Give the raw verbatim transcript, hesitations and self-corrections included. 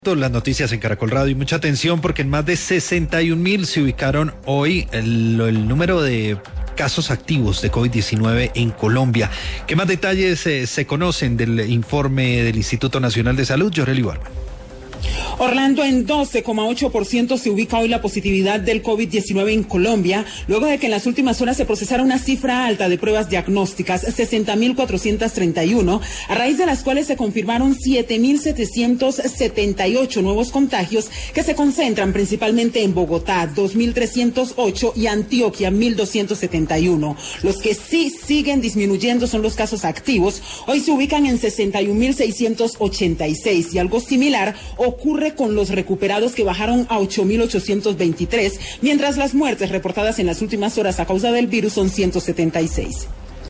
Las noticias en Caracol Radio y mucha atención porque en más de sesenta y un mil se ubicaron hoy el, el número de casos activos de COVID diecinueve en Colombia. ¿Qué más detalles eh, se conocen del informe del Instituto Nacional de Salud? Yoreli Barba. Orlando, en doce coma ocho por ciento se ubica hoy la positividad del COVID diecinueve en Colombia, luego de que en las últimas horas se procesara una cifra alta de pruebas diagnósticas, sesenta mil cuatrocientos treinta y uno, a raíz de las cuales se confirmaron siete mil setecientos setenta y ocho nuevos contagios que se concentran principalmente en Bogotá, dos mil trescientos ocho, y Antioquia, mil doscientos setenta y uno. Los que sí siguen disminuyendo son los casos activos. Hoy se ubican en sesenta y un mil seiscientos ochenta y seis y algo similar ocurre con los recuperados, que bajaron a ocho mil ochocientos veintitrés, mientras las muertes reportadas en las últimas horas a causa del virus son ciento setenta y seis.